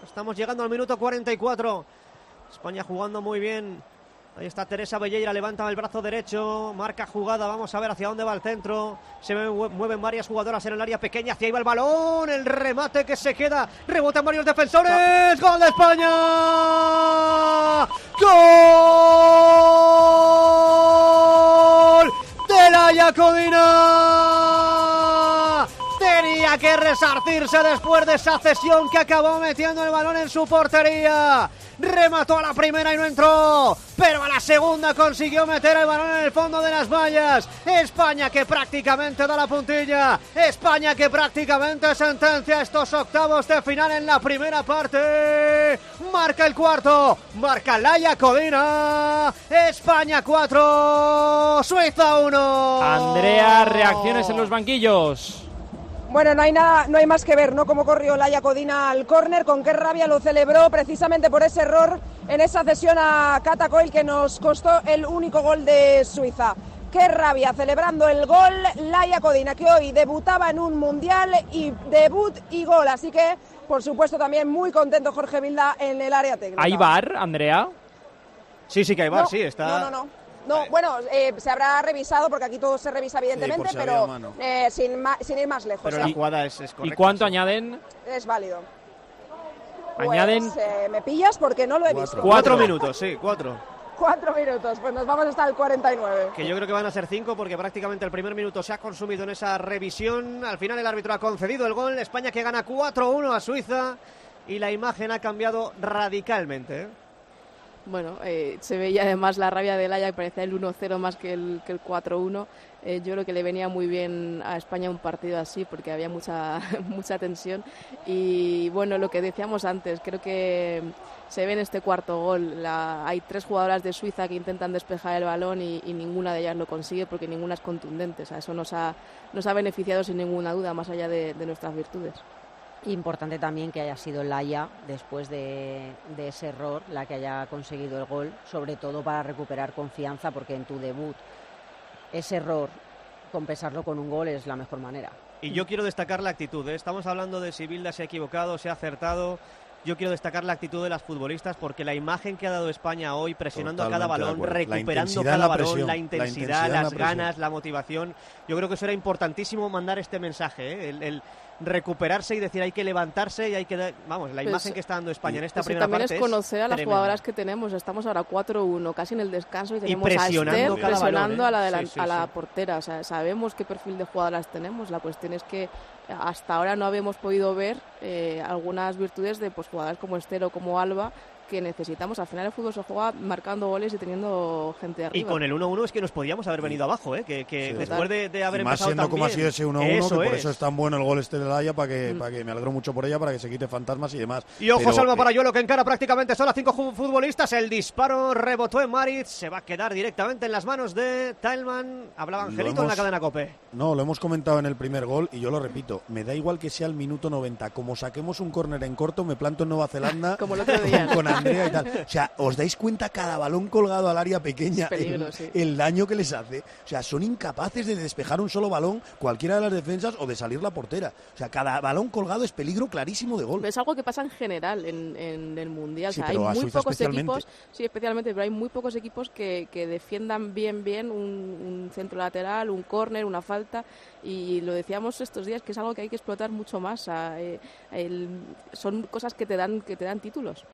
Estamos llegando al minuto 44. España jugando muy bien. Ahí está Teresa Velleira, levanta el brazo derecho, marca jugada, vamos a ver hacia dónde va el centro. Se mueven varias jugadoras en el área pequeña, hacia ahí va el balón, el remate que se queda, rebotan varios defensores, ¡gol de España! ¡Gol de Laia Codina! Tenía que resarcirse después de esa cesión que acabó metiendo el balón en su portería. Remató a la primera y no entró, pero a la segunda consiguió meter el balón en el fondo de las vallas. España que prácticamente da la puntilla, España que prácticamente sentencia estos octavos de final en la primera parte. Marca el cuarto, marca Laia Codina. España 4, Suiza 1. Andrea, reacciones en los banquillos. Bueno, no hay más que ver, ¿no? Cómo corrió Laia Codina al córner, con qué rabia lo celebró precisamente por ese error en esa cesión a Cata Coyle que nos costó el único gol de Suiza. Qué rabia, celebrando el gol Laia Codina, que hoy debutaba en un mundial y debut y gol. Así que, por supuesto, también muy contento Jorge Vilda en el área técnica. ¿Hay VAR, Andrea? Sí que hay VAR, no, sí, está... No, bueno, se habrá revisado, porque aquí todo se revisa evidentemente, sí, pero sin ir más lejos. Pero la jugada es correcta. ¿Y cuánto añaden? Es válido. ¿Añaden? Pues, me pillas porque no lo he visto. 4 minutos, sí, 4. 4 minutos, pues nos vamos hasta el 49. Que yo creo que van a ser 5 porque prácticamente el primer minuto se ha consumido en esa revisión. Al final el árbitro ha concedido el gol. España que gana 4-1 a Suiza y la imagen ha cambiado radicalmente, ¿eh? Bueno, se veía además la rabia de Laia, que parecía el 1-0 más que el 4-1. Yo creo que le venía muy bien a España un partido así, porque había mucha tensión. Y bueno, lo que decíamos antes, creo que se ve en este cuarto gol. Hay 3 jugadoras de Suiza que intentan despejar el balón y ninguna de ellas lo consigue, porque ninguna es contundente. O sea, eso nos ha beneficiado sin ninguna duda, más allá de nuestras virtudes. Importante también que haya sido Laia, después de ese error, la que haya conseguido el gol, sobre todo para recuperar confianza, porque en tu debut ese error, compensarlo con un gol es la mejor manera. Y yo quiero destacar la actitud, ¿eh? Estamos hablando de si Vilda se ha equivocado, se ha acertado. Yo quiero destacar la actitud de las futbolistas, porque la imagen que ha dado España hoy, presionando a cada balón, recuperando cada balón, la intensidad, las ganas, la motivación, yo creo que eso era importantísimo, mandar este mensaje, ¿eh? El recuperarse y decir hay que levantarse y hay que... Vamos, la imagen que está dando España en esta primera parte también es conocer a las tremenda. Jugadoras que tenemos. Estamos ahora 4-1, casi en el descanso, y tenemos presionando a Esther presionando balón, ¿eh? a la portera. O sea, sabemos qué perfil de jugadoras tenemos. La cuestión es que hasta ahora no habíamos podido ver algunas virtudes de jugadoras como Esther o como Alba, que necesitamos. Al final el fútbol se juega marcando goles y teniendo gente arriba. Y con el 1-1 es que nos podíamos haber venido abajo, ¿eh? Que sí, después de haber y más empezado siendo tan como bien. ha sido ese 1-1, que por eso es tan bueno el gol este de Laia, para que me alegro mucho por ella, para que se quite fantasmas y demás. Y ojo, salvo para Yuelo, que encara prácticamente solo a 5 futbolistas. El disparo rebotó en Maritz, se va a quedar directamente en las manos de Tillman. Hablaba Angelito en la cadena COPE. No, lo hemos comentado en el primer gol y yo lo repito, me da igual que sea el minuto 90, como saquemos un córner en corto, me planto en Nueva Zelanda como el otro día, con Andrea y tal. O sea, ¿os dais cuenta cada balón colgado al área pequeña, peligro, el daño que les hace? O sea, son incapaces de despejar un solo balón, cualquiera de las defensas, o de salir la portera. O sea, cada balón colgado es peligro clarísimo de gol. Pero es algo que pasa en general en el Mundial. Sí, o sea, hay muy pocos equipos, pero hay muy pocos equipos que defiendan bien un centro lateral, un córner, una falta, y lo decíamos estos días, que es algo que hay que explotar mucho más. Son cosas que te dan títulos.